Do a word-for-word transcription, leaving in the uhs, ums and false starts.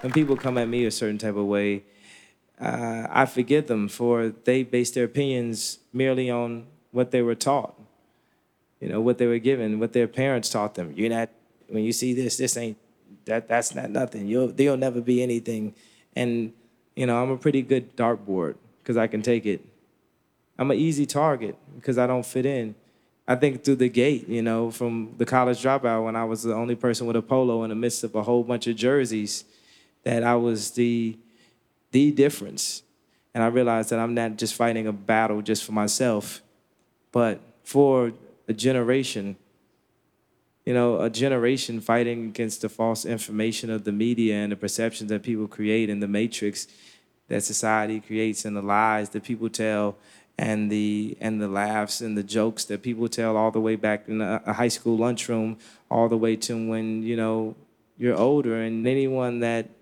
when people come at me a certain type of way, uh, I forgive them for they base their opinions merely on what they were taught, you know, what they were given, what their parents taught them. You're not, when you see this, this ain't, that, that's not nothing. You'll, they'll never be anything. And, you know, I'm a pretty good dartboard because I can take it. I'm an easy target because I don't fit in. I think through the gate, you know, from the college dropout when I was the only person with a polo in the midst of a whole bunch of jerseys, that I was the the difference. And I realized that I'm not just fighting a battle just for myself, but for a generation, you know, a generation fighting against the false information of the media and the perceptions that people create in the matrix that society creates and the lies that people tell and the and the laughs and the jokes that people tell all the way back in a, a high school lunchroom all the way to when, you know, you're older. And anyone that